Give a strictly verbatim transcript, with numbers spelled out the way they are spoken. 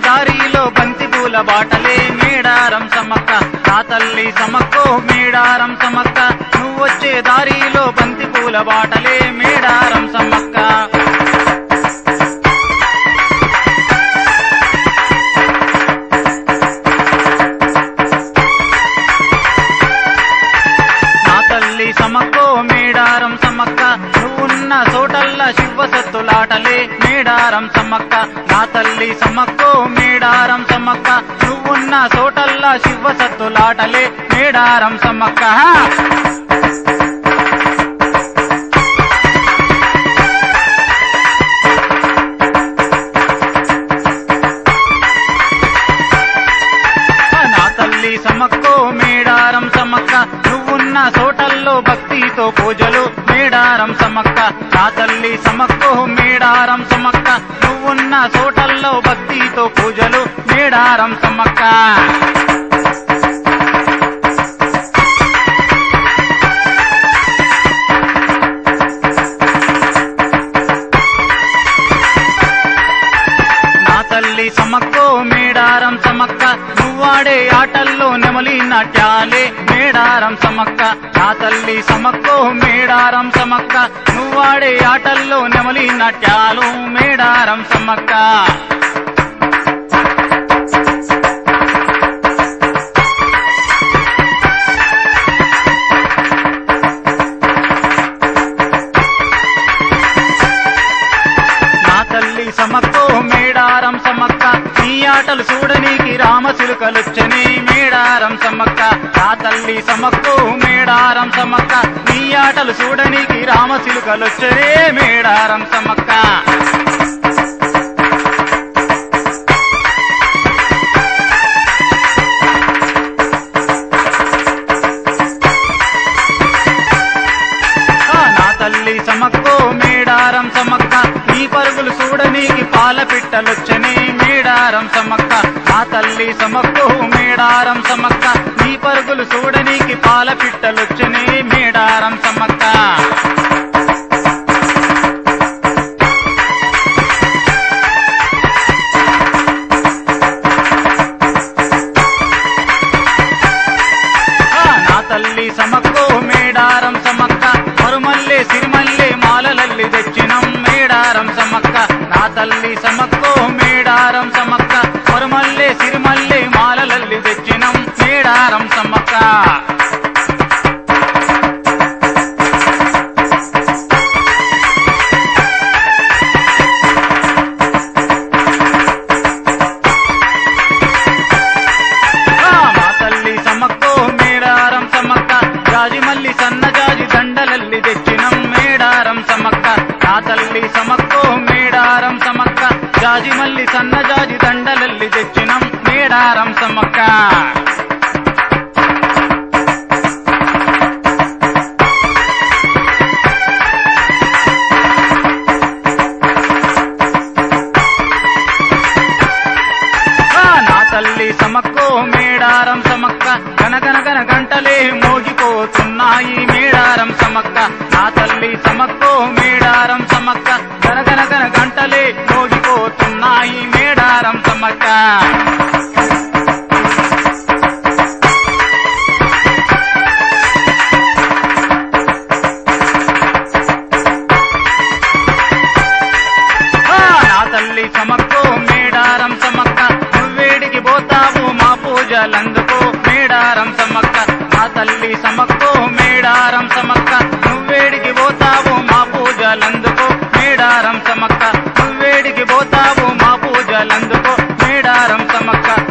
దారిలో బంతి పూల బాటలే మేడారం సమ్మక్క నా తల్లి సమ్మక్కో మేడారం సమ్మక్క నువ్వొచ్చే దారిలో బంతి పూల బాటలే మేడారం సమ్మక్క నా తల్లి సమ్మక్కో మేడారం సమ్మక్క నువ్వున్న చోటల్లా శివసత్తులాటలే మేడారం సమ్మక్క నా తల్లి సమ్మక్కో మేడారం సమ్మక్క నువ్వున్న చోటల్లా శివసత్తులాటలే మేడారం సమ్మక్క నా తల్లి సమ్మక్కో మేడారం సమ్మక్క నువ్వున్న చోటల్లో భక్తితో పూజలు మేడారం సమ్మక్క నా తల్లి సమ్మక్కో మేడారం సమ్మక్క నువ్వున్న చోటల్లో భక్తితో పూజలు మేడారం సమ్మక్క నా తల్లి సమ్మక్కో మేడారం సమ్మక్క నువ్వాడే ఆటల్లో నెమలి నాట్యాలే మేడారం సమ్మక్క నా తల్లి సమ్మక్కో మేడారం సమ్మక్క నువ్వాడే ఆటల్లో నెమలి నాట్యాలు మేడారం సమ్మక్క నా తల్లి సమ్మక్కో మేడారం సమ్మక్క నీ ఆటలు చూడనీకి రామచిలుకలొచ్చని మేడారం సమ్మక్క నా తల్లి సమ్మక్కో మేడారం సమ్మక్క నీ ఆటలు చూడనీకి రామచిలుకలొచ్చనే మేడారం సమ్మక్క నా తల్లి సమ్మక్కో మేడారం సమ్మక్క నీ పరుగులు చూడనీకి పాల పిట్టలొచ్చని మేడారం సమ్మక్క నా తల్లి సమ్మక్కో మేడారం సమ్మక్క నీ పరుగులు చూడనీకి పాల పిట్టలొచ్చని మేడారం సమ్మక్క నా తల్లి సమ్మక్కో మేడారం సమ్మక్క మరుమల్లే సిరిమల్లే మాలలల్లి తెచ్చినం మేడారం సమ్మక్క నా తల్లి సమ్మక్కో మేడారం సమ్మక్క మరుమల్లే సిరిమల్లే మాలలల్లి తెచ్చినం మేడారం సమ్మక్క నా తల్లి సమ్మక్కో మేడారం సమ్మక్క జాజి మల్లి సన్నజాజి దండలల్లి తెచ్చినం మేడారం సమ్మక్క నా తల్లి సమ్మక్కో మేడారం సమ్మక్క జాజి మల్లి సన్నజాజి దండలల్లి తెచ్చినం మేడారం సమ్మక్క నా తల్లి సమ్మక్కో మేడారం సమ్మక్క గనగన గన గంటలే మోగిపోతున్నాయి మేడారం సమ్మక్క నా తల్లి సమ్మక్కో మేడారం సమ్మక్క గనగన గన గంటలే మోగిపోతున్నాయి మేడారం సమ్మక్క నా తల్లి సమ్మక్కో మేడారం సమ్మక్క నువ్వేడికి పోతావు మా పూజలందుకో మేడారం సమ్మక్క నా తల్లి సమ్మక్కో మేడారం సమ్మక్క నువ్వేడికి పోతావు మా పూజలందుకో మేడారం సమ్మక్క నువ్వేడికి పోతావు మా పూజలందుకో మేడారం సమ్మక్క